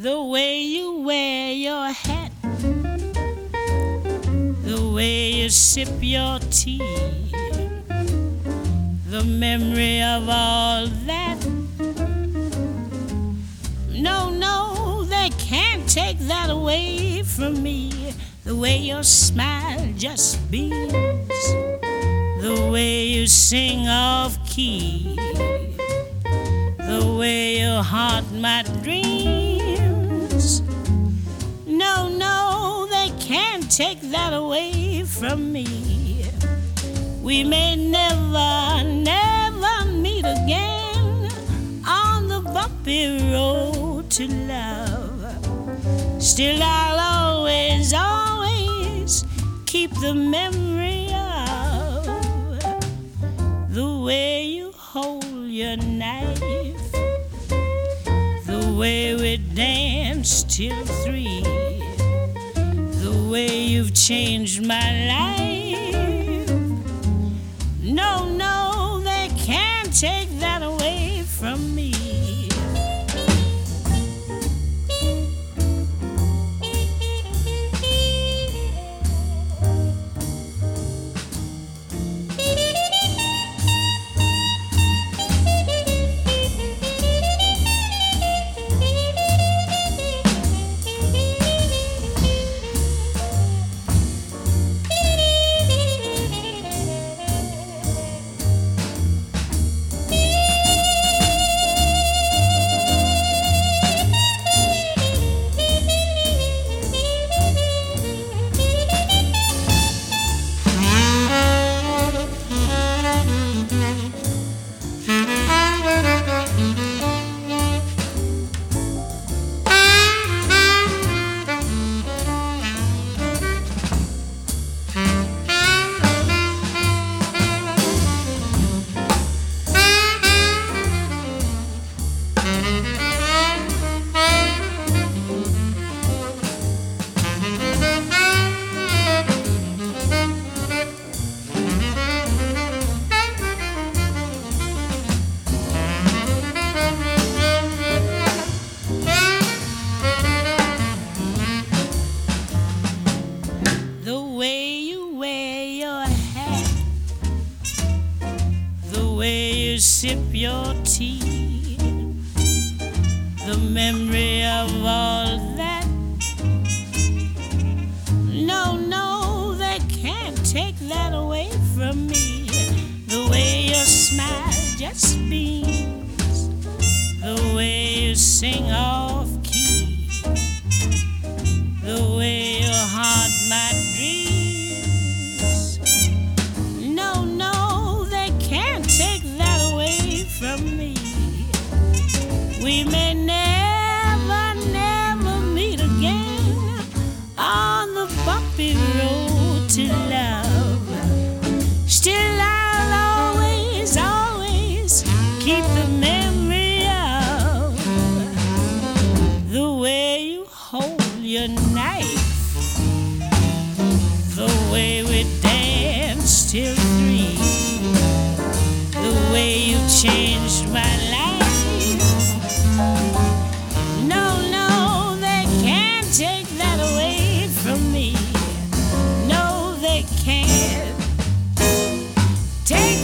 The way you wear your hat, the way you sip your tea, the memory of all that. No, no, they can't take that away from me. The way your smile just beams, the way you sing off key, the way you haunt my dreams. No, no, they can't take that away from me. We may never, never meet again on the bumpy road to love. Still I'll always, always keep the memory of the way you hold your knife, the way we danced till 3, the way you've changed my life. No, no, they can't take that away from me. Sip your tea, the memory of all that. No, no, they can't take that away from me. The way your smile just beams, the way you sing off key, the way you haunt my dreams. No, no, they can't take that away from me. We may never, never meet again on the bumpy road to love. Still I'll always, always keep the memory of the way you hold your knife, the way we danced till 3, the way you changed my life. No, no, they can't take that away from me. No, they can't take